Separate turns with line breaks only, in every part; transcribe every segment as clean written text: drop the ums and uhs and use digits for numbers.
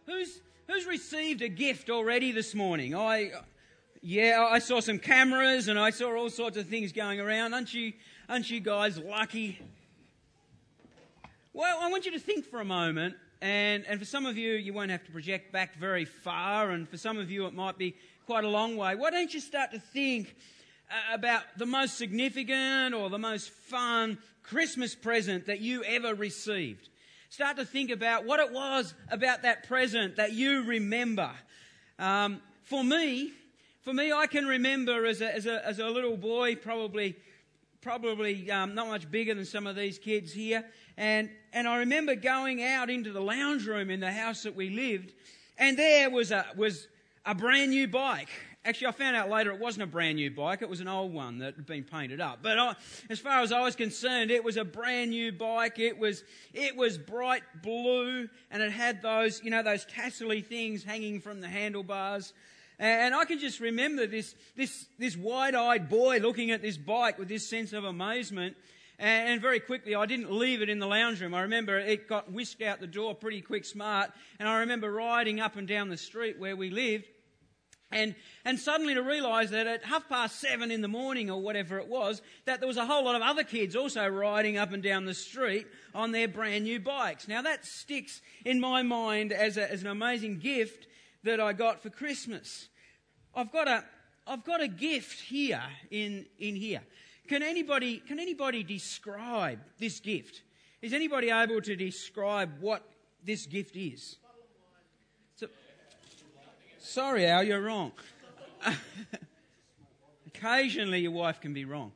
Who's received a gift already this morning? I saw some cameras and I saw all sorts of things going around. Aren't you guys lucky? Well, I want you to think for a moment, and for some of you, you won't have to project back very far, and for some of you, it might be quite a long way. Why don't you start to think about the most significant or the most fun Christmas present that you ever received? Start to think about what it was about that present that you remember. For me, I can remember as a little boy, probably not much bigger than some of these kids here, and I remember going out into the lounge room in the house that we lived, and there was a brand new bike. Actually, I found out later it wasn't a brand new bike, it was an old one that had been painted up. But as far as I was concerned, it was a brand new bike. It was bright blue, and it had those tassel-y things hanging from the handlebars. And I can just remember this wide-eyed boy looking at this bike with this sense of amazement. And very quickly, I didn't leave it in the lounge room. I remember it got whisked out the door pretty quick smart. And I remember riding up and down the street where we lived. And suddenly to realise that at 7:30 in the morning or whatever it was, that there was a whole lot of other kids also riding up and down the street on their brand new bikes. Now that sticks in my mind as an amazing gift that I got for Christmas. I've got a gift here in here. Can anybody describe this gift? Is anybody able to describe what this gift is? Sorry, Al, you're wrong. Occasionally your wife can be wrong.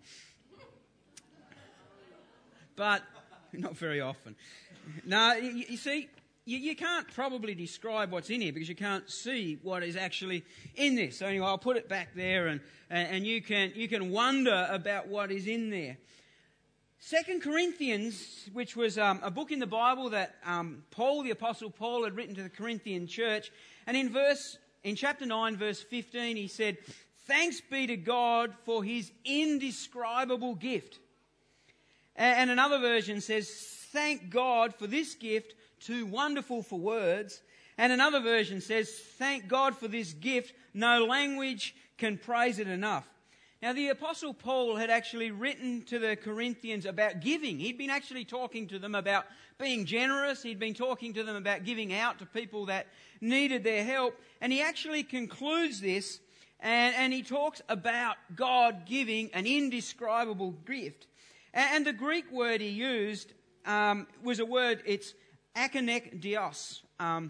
But not very often. No, you see, you can't probably describe what's in here because you can't see what is actually in this. So anyway, I'll put it back there and you can wonder about what is in there. 2 Corinthians, which was a book in the Bible that Paul, the Apostle Paul, had written to the Corinthian church, and in chapter 9, verse 15, he said, "Thanks be to God for his indescribable gift." And another version says, "Thank God for this gift, too wonderful for words." And another version says, "Thank God for this gift, no language can praise it enough." Now, the Apostle Paul had actually written to the Corinthians about giving. He'd been actually talking to them about being generous. He'd been talking to them about giving out to people that needed their help. And he actually concludes this, and he talks about God giving an indescribable gift. And the Greek word he used was a word, it's akonekdios,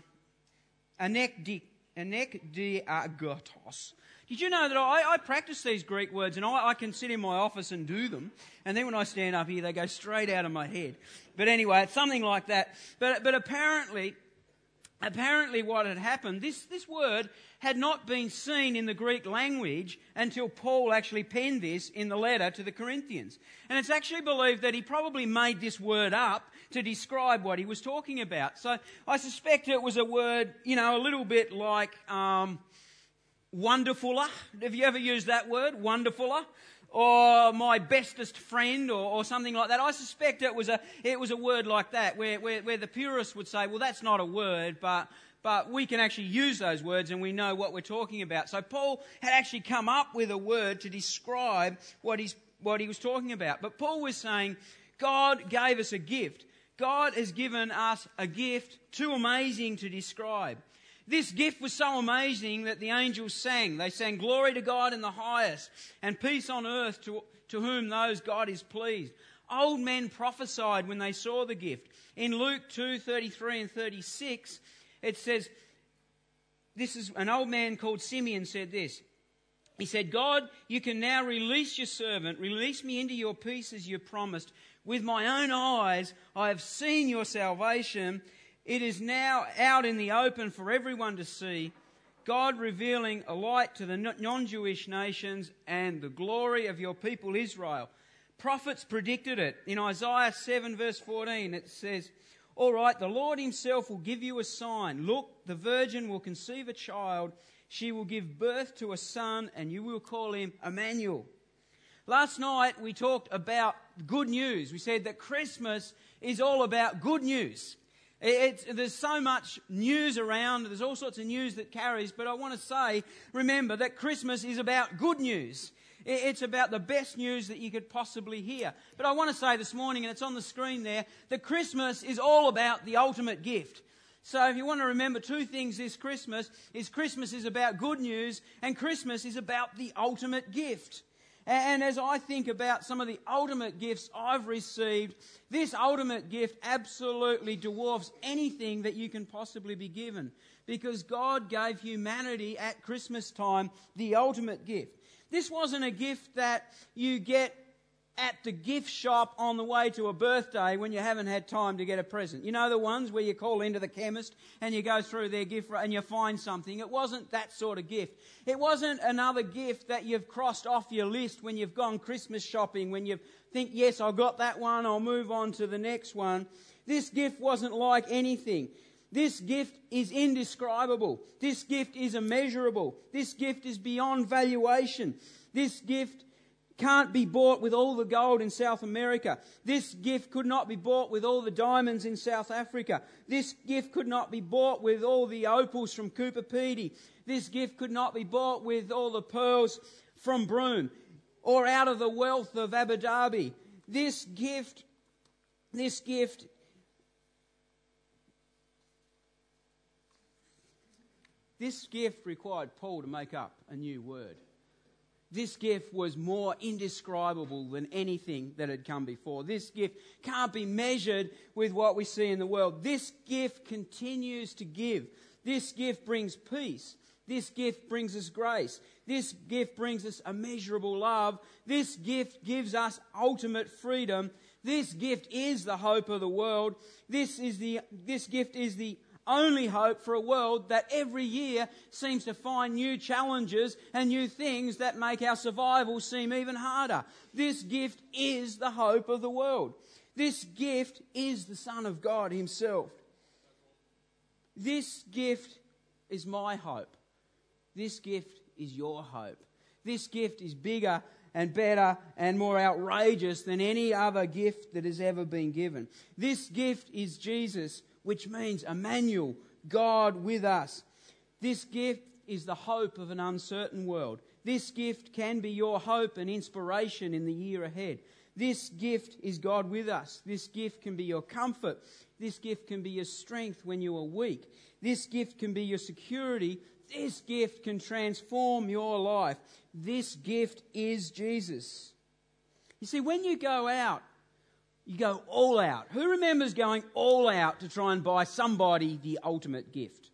anekdiagotos. Did you know that I practice these Greek words, and I can sit in my office and do them, and then when I stand up here, they go straight out of my head. But anyway, it's something like that. But apparently what had happened, this word had not been seen in the Greek language until Paul actually penned this in the letter to the Corinthians. And it's actually believed that he probably made this word up to describe what he was talking about. So I suspect it was a word, a little bit like wonderfuler. Have you ever used that word, wonderfuler? Or my bestest friend, or something like that. I suspect it was a word like that, where the purists would say, well, that's not a word, but we can actually use those words and we know what we're talking about. So Paul had actually come up with a word to describe what he was talking about. But Paul was saying, God gave us a gift. God has given us a gift too amazing to describe. This gift was so amazing that the angels sang. They sang, "Glory to God in the highest, and peace on earth to whom those God is pleased." Old men prophesied when they saw the gift. In Luke 2:33 and 36, it says, this is an old man called Simeon said this. He said, "God, you can now release your servant. Release me into your peace as you promised. With my own eyes, I have seen your salvation. It is now out in the open for everyone to see, God revealing a light to the non-Jewish nations and the glory of your people Israel." Prophets predicted it. In Isaiah 7 verse 14 it says, "All right, the Lord himself will give you a sign. Look, the virgin will conceive a child. She will give birth to a son, and you will call him Emmanuel." Last night we talked about good news. We said that Christmas is all about good news. There's so much news around, there's all sorts of news that carries, but I want to say, remember that Christmas is about good news. It's about the best news that you could possibly hear. But I want to say this morning, and it's on the screen there, that Christmas is all about the ultimate gift. So if you want to remember two things this Christmas is about good news, and Christmas is about the ultimate gift. And as I think about some of the ultimate gifts I've received, this ultimate gift absolutely dwarfs anything that you can possibly be given. Because God gave humanity at Christmas time the ultimate gift. This wasn't a gift that you get at the gift shop on the way to a birthday when you haven't had time to get a present. You know the ones where you call into the chemist and you go through their gift and you find something. It wasn't that sort of gift. It wasn't another gift that you've crossed off your list when you've gone Christmas shopping, when you think, yes, I've got that one, I'll move on to the next one. This gift wasn't like anything. This gift is indescribable. This gift is immeasurable. This gift is beyond valuation. This gift can't be bought with all the gold in South America. This gift could not be bought with all the diamonds in South Africa. This gift could not be bought with all the opals from Cooper Pedy. This gift could not be bought with all the pearls from Broome or out of the wealth of Abu Dhabi. This gift required Paul to make up a new word. This gift was more indescribable than anything that had come before. This gift can't be measured with what we see in the world. This gift continues to give. This gift brings peace. This gift brings us grace. This gift brings us immeasurable love. This gift gives us ultimate freedom. This gift is the hope of the world. This gift is the only hope for a world that every year seems to find new challenges and new things that make our survival seem even harder. This gift is the hope of the world. This gift is the Son of God himself. This gift is my hope. This gift is your hope. This gift is bigger and better and more outrageous than any other gift that has ever been given. This gift is Jesus, which means Emmanuel, God with us. This gift is the hope of an uncertain world. This gift can be your hope and inspiration in the year ahead. This gift is God with us. This gift can be your comfort. This gift can be your strength when you are weak. This gift can be your security. This gift can transform your life. This gift is Jesus. You see, when you go out, you go all out. Who remembers going all out to try and buy somebody the ultimate gift?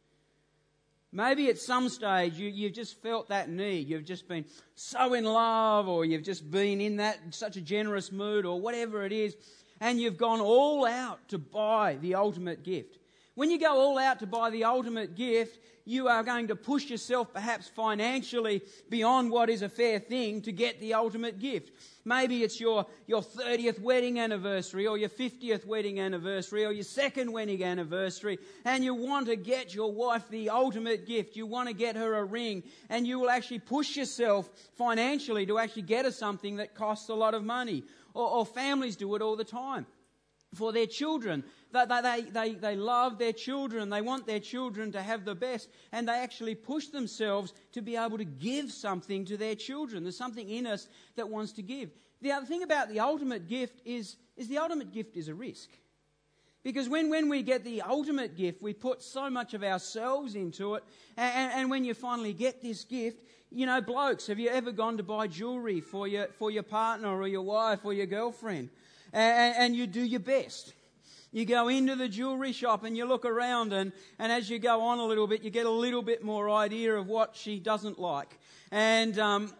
Maybe at some stage you've just felt that need. You've just been so in love, or you've just been in that such a generous mood, or whatever it is, and you've gone all out to buy the ultimate gift. When you go all out to buy the ultimate gift, you are going to push yourself perhaps financially beyond what is a fair thing to get the ultimate gift. Maybe it's your 30th wedding anniversary, or your 50th wedding anniversary, or your second wedding anniversary, and you want to get your wife the ultimate gift. You want to get her a ring, and you will actually push yourself financially to actually get her something that costs a lot of money. Or families do it all the time for their children. They love their children. They want their children to have the best, and they actually push themselves to be able to give something to their children. There's something in us that wants to give. The other thing about the ultimate gift is the ultimate gift is a risk. Because when we get the ultimate gift, we put so much of ourselves into it, and when you finally get this gift, you know, blokes, have you ever gone to buy jewellery for your partner or your wife or your girlfriend? And you do your best. You go into the jewellery shop and you look around, and as you go on a little bit, you get a little bit more idea of what she doesn't like. And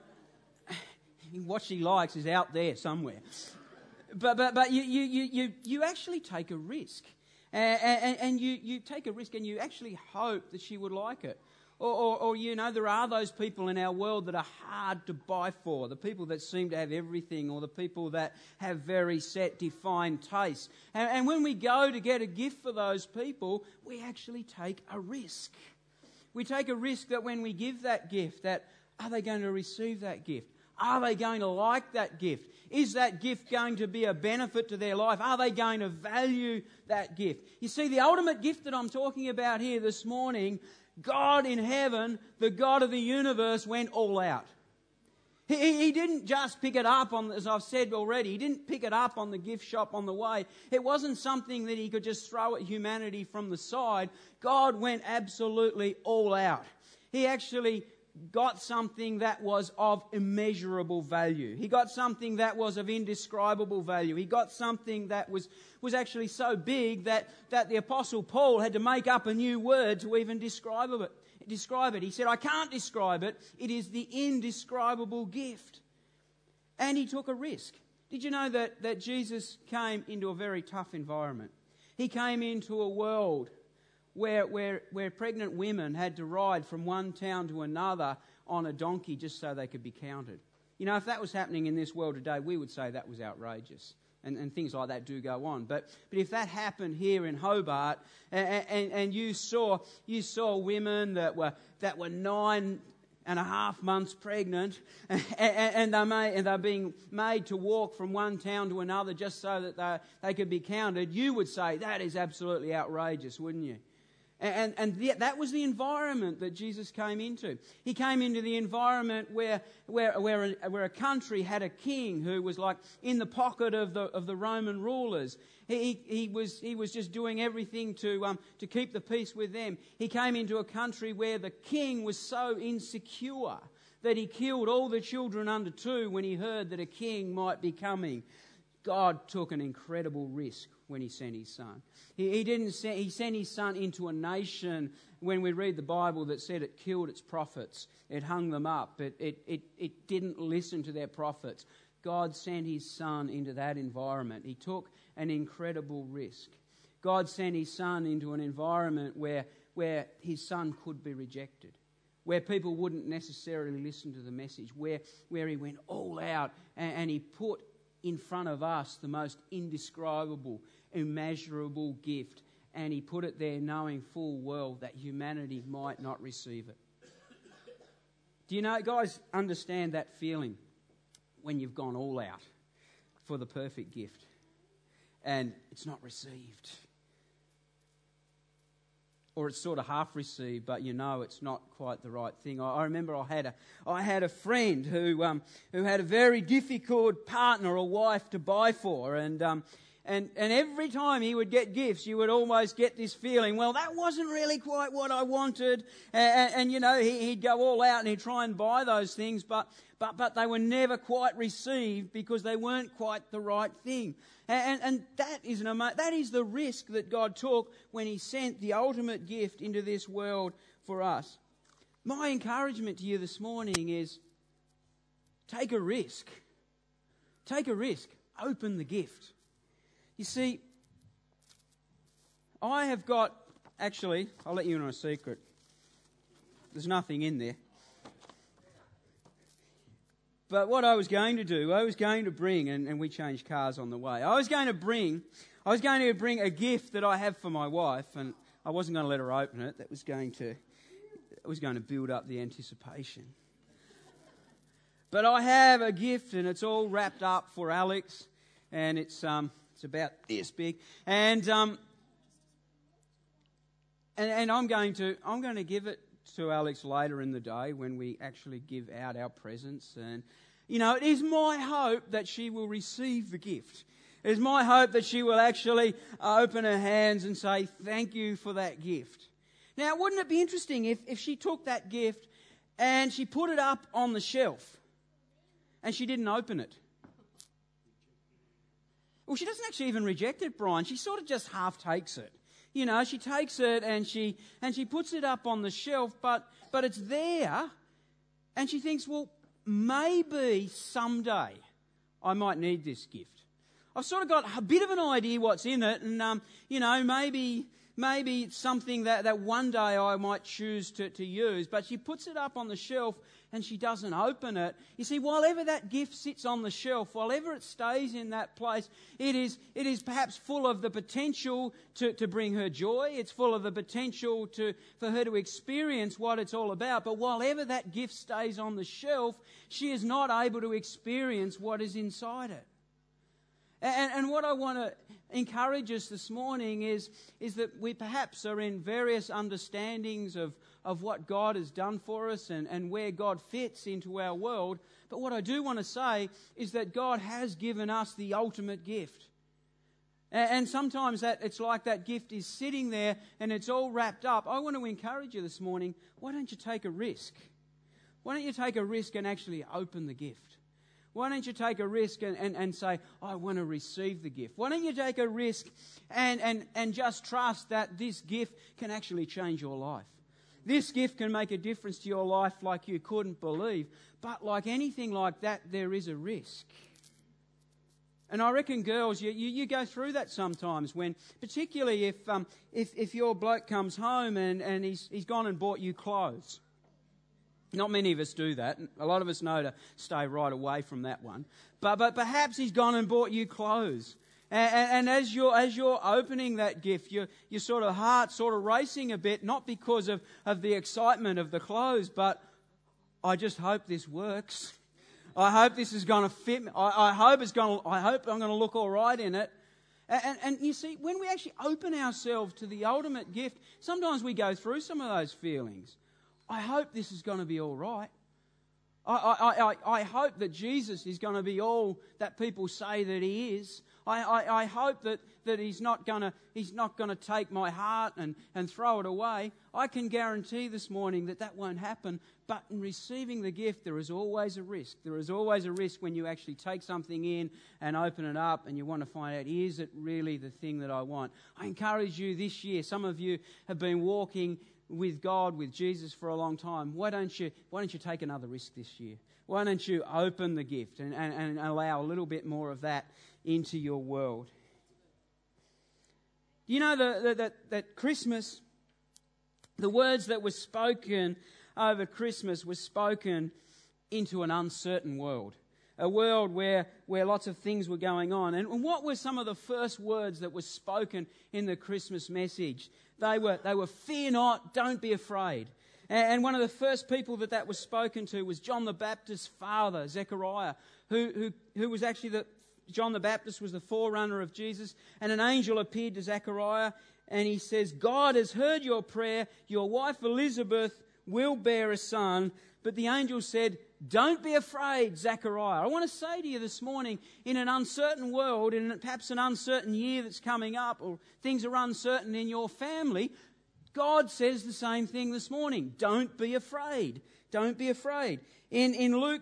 what she likes is out there somewhere. But you actually take a risk. And you take a risk, and you actually hope that she would like it. Or you know, there are those people in our world that are hard to buy for, the people that seem to have everything, or the people that have very set, defined tastes. And when we go to get a gift for those people, we actually take a risk. We take a risk that when we give that gift, that are they going to receive that gift? Are they going to like that gift? Is that gift going to be a benefit to their life? Are they going to value that gift? You see, the ultimate gift that I'm talking about here this morning, God in heaven, the God of the universe, went all out. He didn't just pick it up on, as I've said already, he didn't pick it up on the gift shop on the way. It wasn't something that he could just throw at humanity from the side. God went absolutely all out. He actually got something that was of immeasurable value. He got something that was of indescribable value. He got something that was actually so big that the Apostle Paul had to make up a new word to even describe it. He said, I can't describe it. It is the indescribable gift. And he took a risk. Did you know that Jesus came into a very tough environment? He came into a world where pregnant women had to ride from one town to another on a donkey just so they could be counted. You know, if that was happening in this world today, we would say that was outrageous. And things like that do go on. But if that happened here in Hobart, and you saw women that were 9.5 months pregnant, and they're being made to walk from one town to another just so that they could be counted, you would say that is absolutely outrageous, wouldn't you? And that was the environment that Jesus came into. He came into the environment where a country had a king who was like in the pocket of the Roman rulers. He was just doing everything to keep the peace with them. He came into a country where the king was so insecure that he killed all the children under 2 when he heard that a king might be coming. God took an incredible risk when he sent his son. He sent his son into a nation, when we read the Bible, that said it killed its prophets. It hung them up. It didn't listen to their prophets. God sent his son into that environment. He took an incredible risk. God sent his son into an environment where his son could be rejected, where people wouldn't necessarily listen to the message, where he went all out and he put in front of us the most indescribable, immeasurable gift, and he put it there knowing full well that humanity might not receive it. Do you know, guys, understand that feeling when you've gone all out for the perfect gift and it's not received? Or it's sort of half received, but you know it's not quite the right thing. I remember I had a friend who had a very difficult partner or wife to buy for, and every time he would get gifts, you would almost get this feeling, well, that wasn't really quite what I wanted, and you know he'd go all out and he'd try and buy those things, but they were never quite received because they weren't quite the right thing. And that is the risk that God took when he sent the ultimate gift into this world for us. My encouragement to you this morning is take a risk. Take a risk. Open the gift. You see, I have got, actually, I'll let you in on a secret. There's nothing in there. But what I was going to do, I was going to bring, and we changed cars on the way. I was going to bring a gift that I have for my wife, and I wasn't going to let her open it. That was going to build up the anticipation. But I have a gift, and it's all wrapped up for Alex, and it's about this big, and I'm going to give it to Alex later in the day when we actually give out our presents. And you know, it is my hope that she will receive the gift. It is my hope that she will actually open her hands and say, thank you for that gift. Now, wouldn't it be interesting if she took that gift and she put it up on the shelf and she didn't open it? Well, she doesn't actually even reject it, Brian. She sort of just half takes it. You know, she takes it and she puts it up on the shelf, but it's there, and she thinks, well, maybe someday I might need this gift. I've sort of got a bit of an idea what's in it, and you know, maybe maybe it's something that one day I might choose to use, but she puts it up on the shelf and she doesn't open it. You see, while ever that gift sits on the shelf, while ever it stays in that place, it is perhaps full of the potential to bring her joy. It's full of the potential for her to experience what it's all about. But while ever that gift stays on the shelf, she is not able to experience what is inside it. And what I want to encourage us this morning is that we perhaps are in various understandings of what God has done for us and where God fits into our world. But what I do want to say is that God has given us the ultimate gift. And sometimes it's like that gift is sitting there and it's all wrapped up. I want to encourage you this morning, why don't you take a risk? Why don't you take a risk and actually open the gift? Why don't you take a risk and say, I want to receive the gift? Why don't you take a risk and just trust that this gift can actually change your life? This gift can make a difference to your life like you couldn't believe. But like anything like that, there is a risk. And I reckon, girls, you go through that sometimes when, particularly if your bloke comes home and he's gone and bought you clothes. Not many of us do that. A lot of us know to stay right away from that one. But perhaps he's gone and bought you clothes. And as you're opening that gift, your sort of heart sort of racing a bit, not because of the excitement of the clothes, but I just hope this works. I hope this is going to fit me. I hope I'm going to look all right in it. And you see, when we actually open ourselves to the ultimate gift, sometimes we go through some of those feelings. I hope this is going to be all right. I hope that Jesus is going to be all that people say that he is. I hope that he's not going to take my heart and throw it away. I can guarantee this morning that won't happen. But in receiving the gift, there is always a risk. There is always a risk when you actually take something in and open it up and you want to find out, is it really the thing that I want? I encourage you this year. Some of you have been walking with God, with Jesus for a long time. Why don't you take another risk this year? Why don't you open the gift and allow a little bit more of that into your world? You know that Christmas, the words that were spoken over Christmas were spoken into an uncertain world. A world where lots of things were going on. And what were some of the first words that were spoken in the Christmas message? They were fear not, don't be afraid. And one of the first people that was spoken to was John the Baptist's father, Zechariah, who was actually John the Baptist was the forerunner of Jesus. And an angel appeared to Zechariah and he says, God has heard your prayer. Your wife Elizabeth will bear a son. But the angel said, don't be afraid, Zechariah. I want to say to you this morning, in an uncertain world, in perhaps an uncertain year that's coming up, or things are uncertain in your family, God says the same thing this morning. Don't be afraid. Don't be afraid. In Luke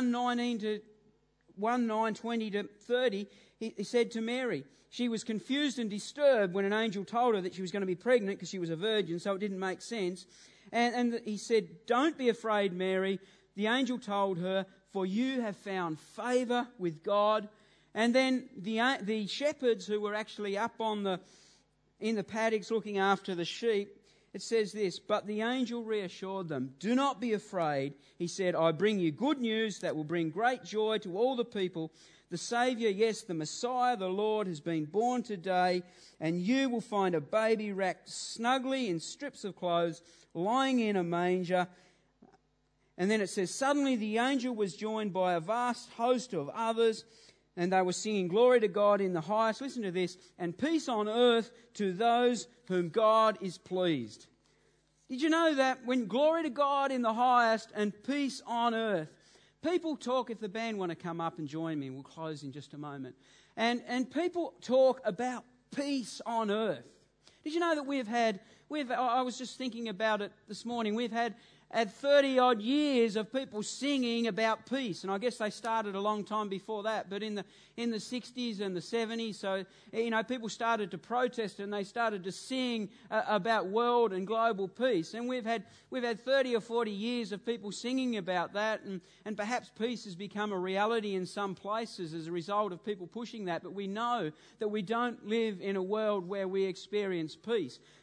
1:20 to 30, he said to Mary, she was confused and disturbed when an angel told her that she was going to be pregnant because she was a virgin, so it didn't make sense. And he said, don't be afraid, Mary. The angel told her, for you have found favour with God. And then the shepherds who were actually up in the paddocks looking after the sheep, it says this, but the angel reassured them, do not be afraid. He said, I bring you good news that will bring great joy to all the people. The Saviour, yes, the Messiah, the Lord, has been born today, and you will find a baby wrapped snugly in strips of clothes, lying in a manger. And then it says, suddenly the angel was joined by a vast host of others, and they were singing glory to God in the highest. Listen to this. And peace on earth to those whom God is pleased. Did you know that when glory to God in the highest and peace on earth? People talk, if the band want to come up and join me, we'll close in just a moment. And people talk about peace on earth. Did you know that I was just thinking about it this morning, we've had 30-odd years of people singing about peace. And I guess they started a long time before that. But in the 60s and the 70s, so, people started to protest and they started to sing about world and global peace. And we've had 30 or 40 years of people singing about that. And perhaps peace has become a reality in some places as a result of people pushing that. But we know that we don't live in a world where we experience peace.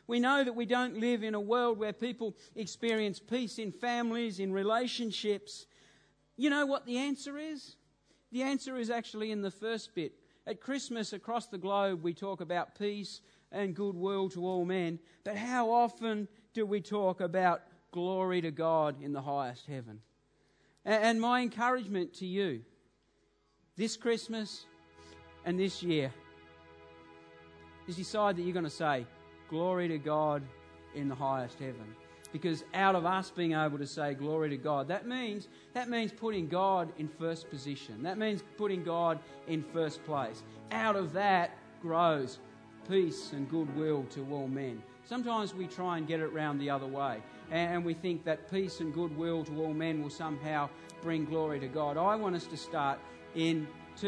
We know that we don't live in a world where people experience peace in families, in relationships. You know what the answer is? The answer is actually in the first bit. At Christmas, across the globe, we talk about peace and goodwill to all men. But how often do we talk about glory to God in the highest heaven? And my encouragement to you this Christmas and this year is decide that you're going to say, glory to God in the highest heaven. Because out of us being able to say glory to God, that means putting God in first position. That means putting God in first place. Out of that grows peace and goodwill to all men. Sometimes we try and get it round the other way, and we think that peace and goodwill to all men will somehow bring glory to God. I want us to start in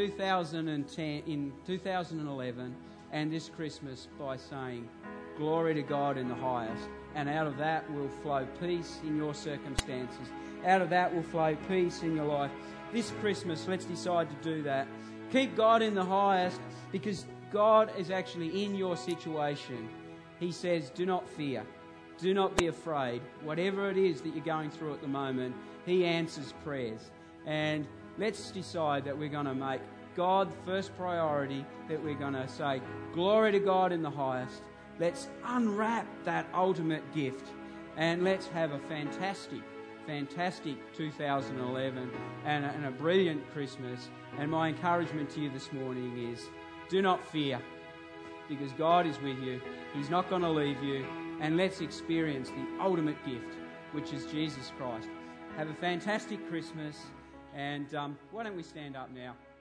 2011 and this Christmas by saying, glory to God in the highest. And out of that will flow peace in your circumstances. Out of that will flow peace in your life. This Christmas, let's decide to do that. Keep God in the highest, because God is actually in your situation. He says, do not fear. Do not be afraid. Whatever it is that you're going through at the moment, He answers prayers. And let's decide that we're going to make God first priority, that we're going to say, glory to God in the highest. Let's unwrap that ultimate gift, and let's have a fantastic 2011 and a brilliant Christmas. And my encouragement to you this morning is, do not fear, because God is with you. He's not going to leave you. And let's experience the ultimate gift, which is Jesus Christ. Have a fantastic Christmas, and why don't we stand up now?